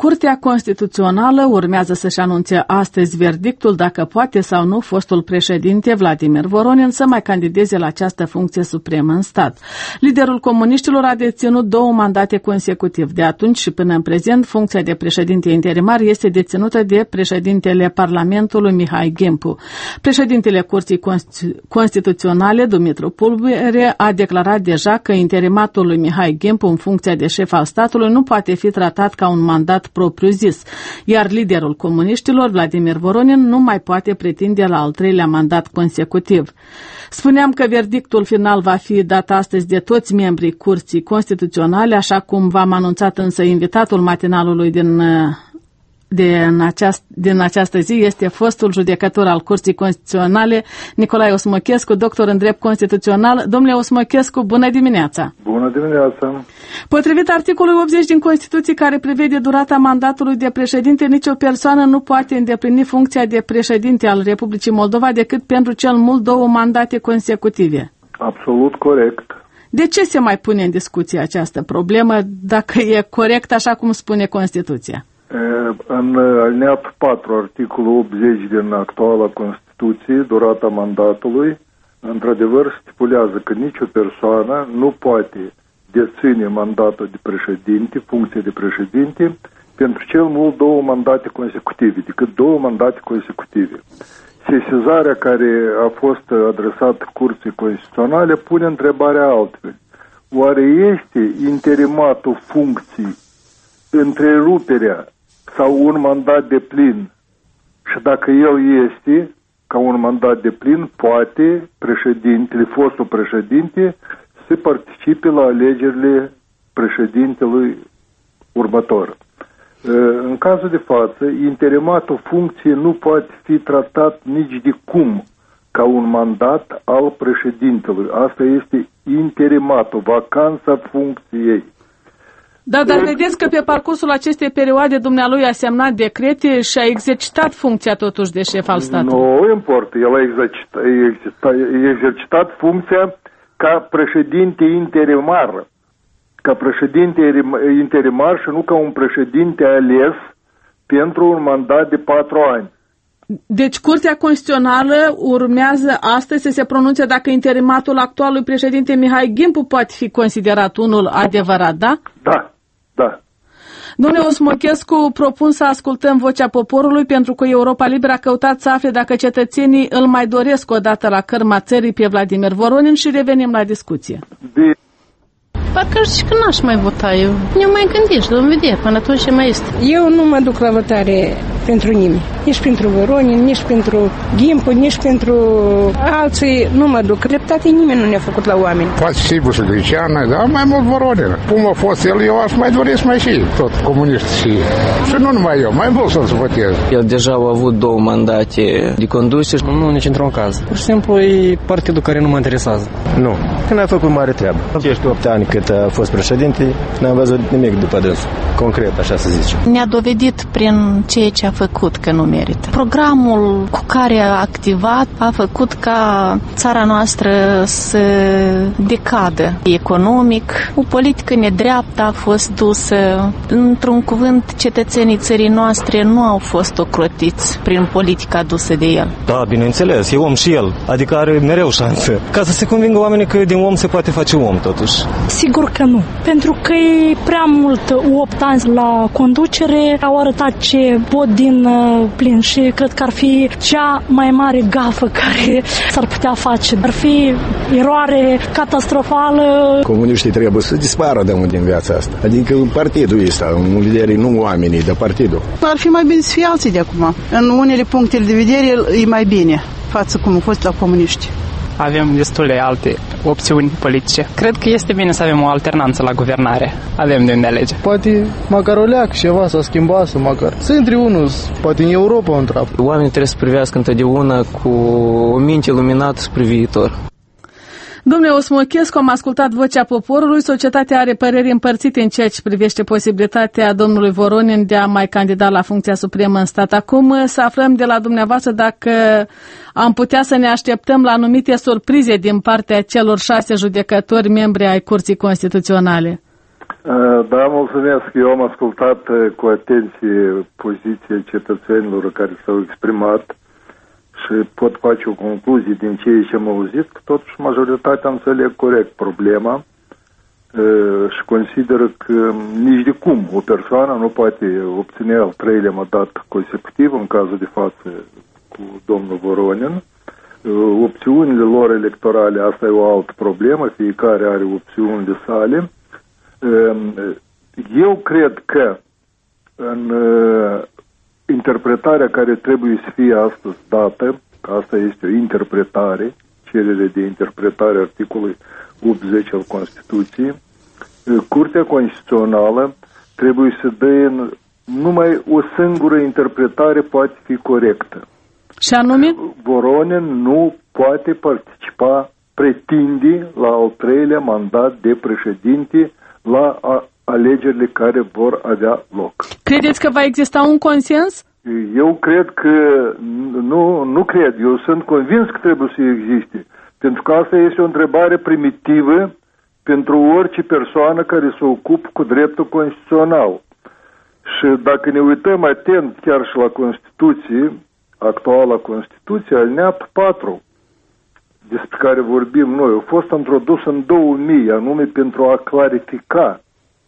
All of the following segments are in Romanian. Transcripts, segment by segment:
Curtea Constituțională urmează să-și anunțe astăzi verdictul dacă poate sau nu fostul președinte Vladimir Voronin să mai candideze la această funcție supremă în stat. Liderul comuniștilor a deținut 2 mandate consecutiv. De atunci și până în prezent, funcția de președinte interimar este deținută de președintele Parlamentului Mihai Gimpu. Președintele Curții Constituționale, Dumitru Pulbere, a declarat deja că interimatul lui Mihai Gimpu în funcția de șef al statului nu poate fi tratat ca un mandat propriu-zis, iar liderul comuniștilor, Vladimir Voronin, nu mai poate pretinde la al 3-lea mandat consecutiv. Spuneam că verdictul final va fi dat astăzi de toți membrii Curții Constituționale, așa cum v-am anunțat, însă invitatul matinalului din această zi este fostul judecător al Curții Constituționale, Nicolae Osmochescu, doctor în drept constituțional. Domnule Osmochescu, bună dimineața! Bună dimineața! Potrivit articolului 80 din Constituție, care prevede durata mandatului de președinte, nicio persoană nu poate îndeplini funcția de președinte al Republicii Moldova decât pentru cel mult 2 mandate consecutive. Absolut corect. De ce se mai pune în discuție această problemă, dacă e corect așa cum spune Constituția? În alineatul 4, articolul 80 din actuala Constituție, durata mandatului, într-adevăr stipulează că nicio persoană nu poate deține mandatul de președinte, funcție de președinte, pentru cel mult 2 mandate consecutive, decât 2 mandate consecutive. Sesizarea care a fost adresată Curții Constituționale pune întrebarea altfel. Oare este interimatul funcții întreruperea sau un mandat de plin? Și dacă el este ca un mandat de plin, poate președintele, fostul președinte, să participe la alegerile președintelui următor. În cazul de față, interimatul funcției nu poate fi tratat nici de cum ca un mandat al președintelui. Asta este interimatul, vacanța funcției. Da, dar vedeți că pe parcursul acestei perioade dumnealui a semnat decrete și a exercitat funcția totuși de șef al statului. Nu importă, el a exercitat funcția ca președinte interimar. Ca președinte interimar și nu ca un președinte ales pentru un mandat de 4 ani. Deci Curtea Constituțională urmează astăzi să se pronunțe dacă interimatul actualului președinte Mihai Gimpu poate fi considerat unul adevărat, da? Da, da. Domnule Osmochescu, propun să ascultăm vocea poporului, pentru că Europa Liberă a căutat să afle dacă cetățenii îl mai doresc odată la cărma țării pe Vladimir Voronin și revenim la discuție. Parcă zici că n-aș mai vota eu. Ne mai gândești, vom vedea până atunci ce mai este. Eu nu mă duc la votare pentru nimeni. Nici pentru Voronin, nici pentru Gimpu, nici pentru alții. Nu mă duc. Dreptate nimeni nu ne-a făcut la oameni. Poate sigur și Greceană, dar mai mult Voronin. Cum a fost el, eu aș mai doresc mai și tot comunist și nu numai eu, mai mult să-l votez. El deja a avut 2 mandate de conduse. Nu, nici într-un caz. Pur și simplu e partidul care nu mă interesează. Nu, că n-a făcut mare treabă. Ești 8 ani cât a fost președinte, n-am văzut nimic după dânsul. Concret, așa să zicem. Ne-a dovedit prin ceea ce a făcut că nu merită. Programul cu care a activat a făcut ca țara noastră să decadă economic. O politică nedreaptă a fost dusă. Într-un cuvânt, cetățenii țării noastre nu au fost ocrotiți prin politica dusă de el. Da, bineînțeles, e om și el. Adică are mereu șanse. Ca să se convingă oamenii că din om se poate face om, totuși. Sigur că nu. Pentru că e prea mult 8 ani la conducere, au arătat ce pot din plin și cred că ar fi cea mai mare gafă care s-ar putea face. Ar fi eroare catastrofală. Comuniștii trebuie să dispară din viața asta. Adică partidul ăsta, liderii, nu oamenii, dar partidul. Ar fi mai bine să fie alții de acum. În unele puncte de vedere e mai bine față cum a fost la comuniști. Avem destule alte opțiuni politice. Cred că este bine să avem o alternanță la guvernare. Avem de unde alege. Poate măcar o leac ceva s-a schimbat, să măcar să intri unul, poate în Europa un trap. Oamenii trebuie să privească întotdeauna cu o minte luminată spre viitor. Domnule Osmochescu, am ascultat vocea poporului. Societatea are păreri împărțite în ceea ce privește posibilitatea domnului Voronin de a mai candida la funcția supremă în stat. Acum să aflăm de la dumneavoastră dacă am putea să ne așteptăm la anumite surprize din partea celor 6 judecători membri ai Curții Constituționale. Da, mulțumesc. Eu am ascultat cu atenție poziția cetățenilor care s-au exprimat și pot face o concluzie din ceea ce am auzit, că totuși majoritatea înțeleg corect problema și consideră că nici de cum o persoană nu poate obține al treilea mandat consecutiv, în cazul de față cu domnul Voronin. Opțiunile lor electorale, asta e o altă problemă, fiecare are opțiunile sale. Eu cred că în interpretarea care trebuie să fie astăzi dată, că asta este o interpretare, cerere de interpretare articolului 80 al Constituției, Curtea Constituțională trebuie să dea numai o singură interpretare poate fi corectă. Și anume? Voronin nu poate participa, pretinde la al treilea mandat de președinte la alegerile care vor avea loc. Credeți că va exista un consens? Eu cred că nu cred. Eu sunt convins că trebuie să existe. Pentru că asta este o întrebare primitivă pentru orice persoană care se ocupă cu dreptul constituțional. Și dacă ne uităm atent chiar și la Constituție, actuala Constituție, alineatul 4, despre care vorbim noi, a fost introdus în 2000, anume pentru a clarifica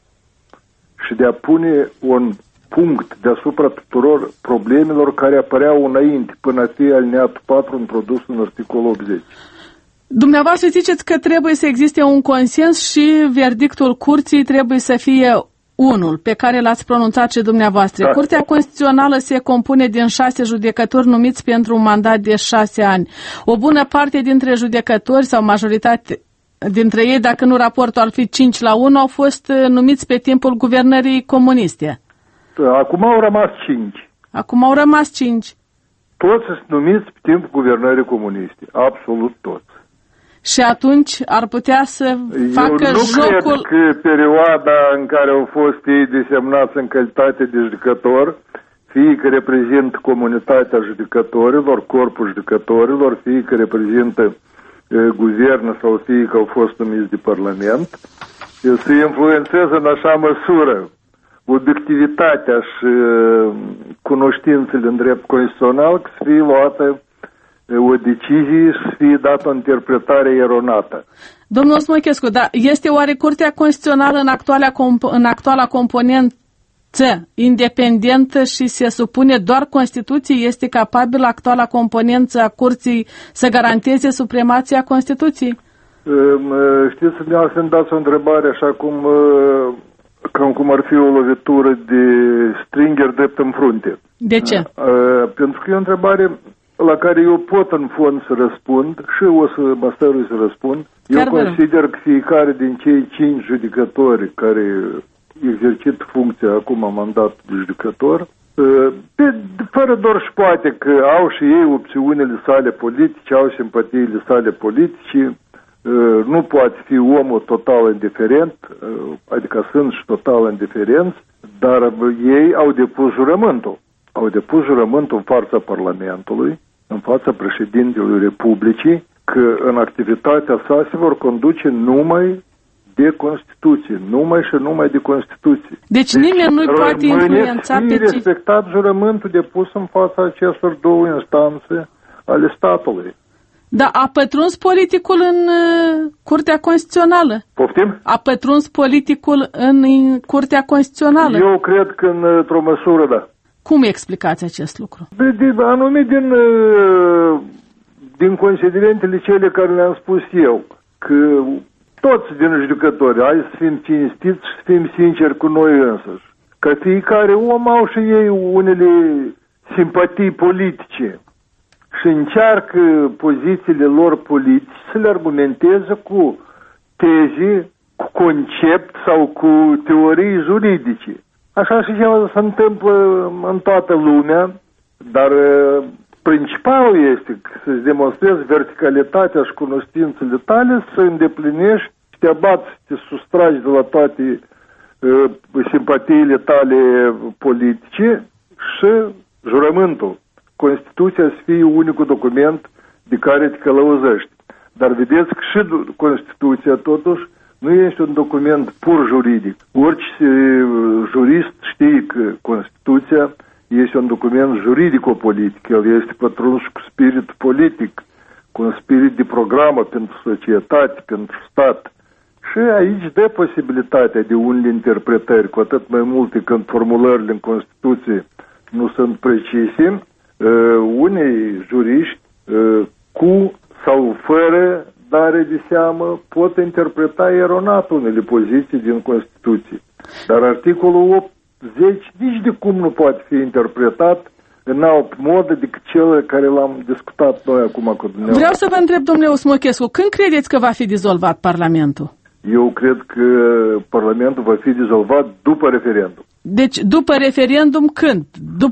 și de a pune un punct deasupra tuturor problemelor care apăreau înainte, până a fi alineatul 4 introdus în articolul 80. Dumneavoastră ziceți că trebuie să existe un consens și verdictul curții trebuie să fie unul pe care l-ați pronunțat și dumneavoastră. Da. Curtea Constituțională se compune din 6 judecători numiți pentru un mandat de 6 ani. O bună parte dintre judecători sau majoritate dintre ei, dacă nu raportul ar fi 5-1, au fost numiți pe timpul guvernării comuniste. Acum au rămas 5. Acum au rămas 5. Toți sunt numiți pe timpul guvernării comuniste. Absolut toți. Și atunci ar putea să facă jocul... Eu nu cred că perioada în care au fost ei desemnați în calitate de judecător, fie că reprezintă comunitatea judecătorilor, corpul judecătorilor, fie că reprezintă guvernul sau fie că au fost numiți de Parlament, să influențeze în așa măsură obiectivitatea și cunoștințele în drept constituțional, că să fie luată o decizie și să fie dată o interpretare eronată. Domnul Smochescu, dar este oare Curtea Constituțională în actuala componență independentă și se supune doar Constituției? Este capabilă actuala componență a Curții să garanteze supremația Constituției? Știți, dumneavoastră îmi dați o întrebare așa cum ar fi o lovitură de stringer drept în frunte. De ce? Pentru că e o întrebare la care eu pot în fond să răspund și o să mă stărui să răspund. Eu consider că fiecare din cei 5 judecători care exercit funcția acum mandat de judecător, fără doar și poate că au și ei opțiunile sale politice, au simpatiile sale politice, nu poate fi omul total indiferent, adică sunt și total indiferenți, dar ei au depus jurământul. Au depus jurământul în fața Parlamentului, în fața președintelui Republicii, că în activitatea sa se vor conduce numai de Constituție, numai și numai de Constituție. Deci nimeni nu poate influența pe cei... respectat jurământul depus în fața acestor două instanțe ale statului. Da, a pătruns politicul în Curtea Constituțională. Poftim? A pătruns politicul în Curtea Constituțională. Eu cred că într-o măsură, da. Cum explicați acest lucru? Anume din considerentele cele care le-am spus eu, că toți din judecători, hai să fim cinstiți și să fim sinceri cu noi însăși, că fiecare om au și ei unele simpatii politice și încearcă pozițiile lor politice să le argumenteze cu teze, cu concept sau cu teorii juridice. Așa și ceva se întâmplă în toată lumea, dar principalul este să-ți demonstrezi verticalitatea și cunoștințele tale, să îndeplinești, să te abați, să te sustragi de la toate simpatiile tale politice și jurământul. Constituția să fie unicul document de care te călăuzești. Dar vedeți că și Constituția totuși nu este un document pur juridic. Orice jurist știe că Constituția este un document juridico-politic. El este pătruns cu spirit politic, cu un spirit de programă pentru societate, pentru stat. Și aici dă posibilitatea de unele interpretări, cu atât mai multe când formulările în Constituție nu sunt precise. Unii juriști, cu sau fără dare de seamă, pot interpreta eronat unele poziții din Constituție. Dar articolul 80 nici de cum nu poate fi interpretat în alt mod decât cel care l-am discutat noi acum cu dumneavoastră. Vreau să vă întreb, domnule Osmochescu, când credeți că va fi dizolvat Parlamentul? Eu cred că Parlamentul va fi dizolvat după referendum. Deci, după referendum, când?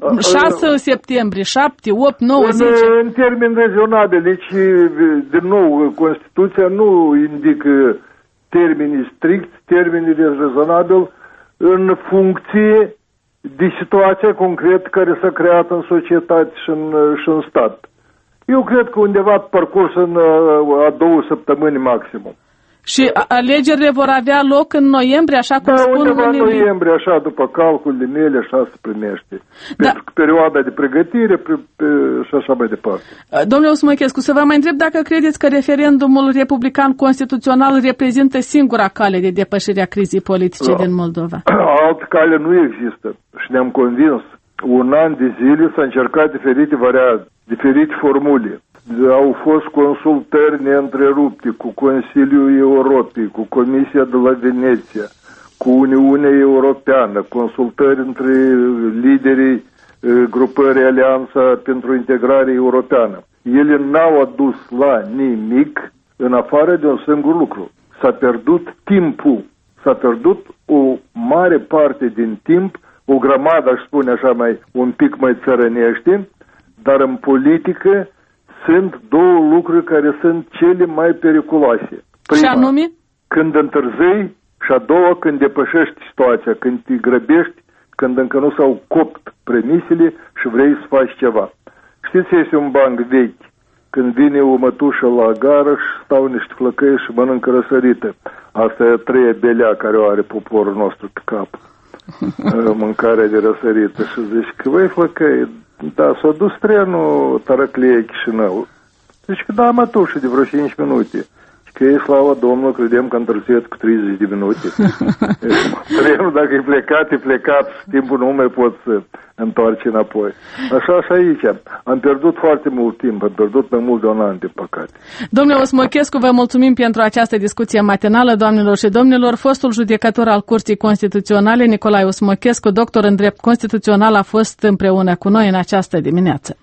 6 septembrie, 7, 8, 9, 10? În termeni rezonabili. Deci, din nou, Constituția nu indică termenii stricți, termenii rezonabili în funcție de situația concretă care s-a creat în societate și în stat. Eu cred că undeva parcurs în a 2 săptămâni maximum. Și alegerile vor avea loc în noiembrie, așa cum spun unii? Undeva în noiembrie, așa, după calculele mele, așa se primește. Pentru că perioada de pregătire și așa mai departe. Domnule Osmochescu, să vă mai întreb dacă credeți că referendumul republican constituțional reprezintă singura cale de depășire a crizei politice din Moldova. Altă cale nu există și ne-am convins. Un an de zile s-a încercat diferite variante, diferite formule. Au fost consultări neîntrerupte cu Consiliul Europei, cu Comisia de la Veneția, cu Uniunea Europeană, consultări între liderii grupării Alianța pentru Integrare Europeană. Ele n-au adus la nimic în afară de un singur lucru. S-a pierdut timpul. S-a pierdut o mare parte din timp, o grămadă, aș spune așa, un pic mai țărănește, dar în politică sunt două lucruri care sunt cele mai periculoase. Prima, și anume? Când întârzii, și a doua, când depășești situația, când te grăbești, când încă nu s-au copt premisele și vrei să faci ceva. Știți, este un banc vechi. Când vine o mătușă la gară și stau niște flăcăi și mănâncă răsărită. Asta e a treia belea care o are poporul nostru pe cap. Mâncarea de răsărită. Și zici că, băi, flăcăi, da, s-a dus trenul Tărăclie Chișinău. Zici că da, mătușă, de vreo 5 minute. Și că e, slavă Domnului, credem că întârziet cu 30 de minute. Trenul, dacă e plecat și timpul nu mai pot să întoarce înapoi. Așa și aici. Am pierdut foarte mult timp, am pierdut mai mult de un an, din păcate. Domnule Osmochescu, vă mulțumim pentru această discuție matinală, doamnelor și domnilor. Fostul judecător al Curții Constituționale, Nicolae Osmochescu, doctor în drept constituțional, a fost împreună cu noi în această dimineață.